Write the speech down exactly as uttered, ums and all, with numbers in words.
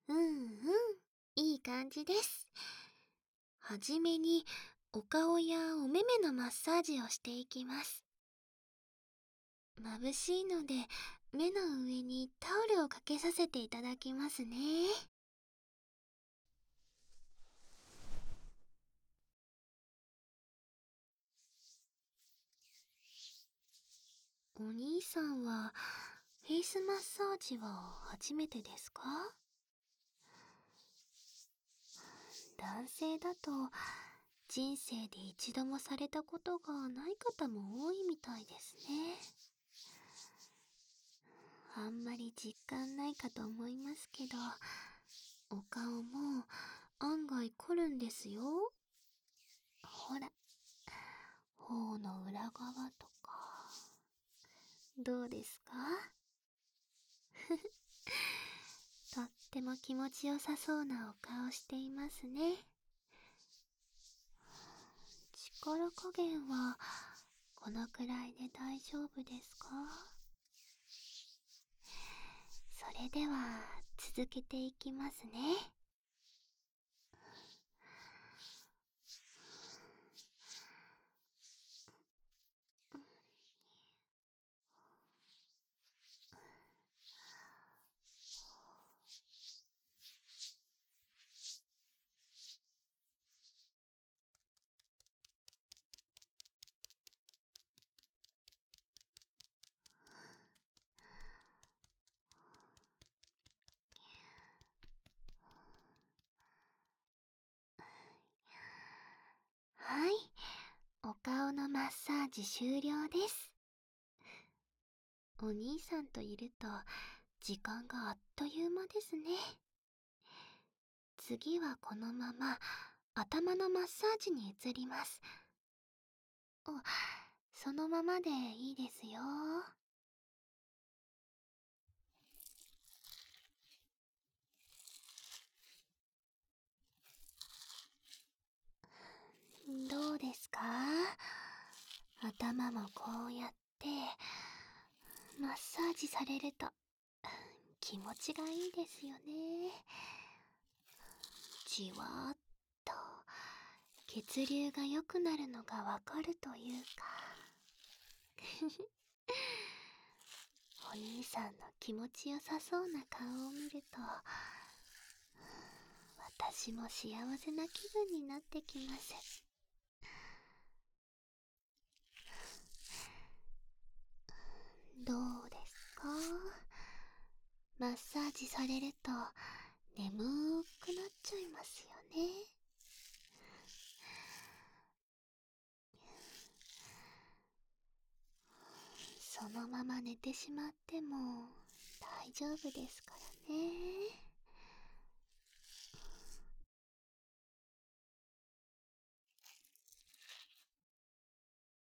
うんうん、いい感じです。はじめにお顔やお目目のマッサージをしていきます。眩しいので目の上にタオルをかけさせていただきますね。お兄さんはフェイスマッサージは初めてですか？男性だと人生で一度もされたことがない方も多いみたいですね。あんまり実感ないかと思いますけど、お顔も案外凝るんですよ。ほら、頬の裏側とか、どうですか？とっても気持ちよさそうなお顔していますね。力加減はこのくらいで大丈夫ですか？それでは続けていきますね。はい、お顔のマッサージ終了です。お兄さんといると時間があっという間ですね。次はこのまま頭のマッサージに移ります。あ、そのままでいいですよ。どうですか？頭もこうやってマッサージされると気持ちがいいですよね。じわーっと血流が良くなるのがわかるというか。お兄さんの気持ちよさそうな顔を見ると私も幸せな気分になってきます。どうですか？マッサージされると眠くなっちゃいますよね。そのまま寝てしまっても大丈夫ですからね。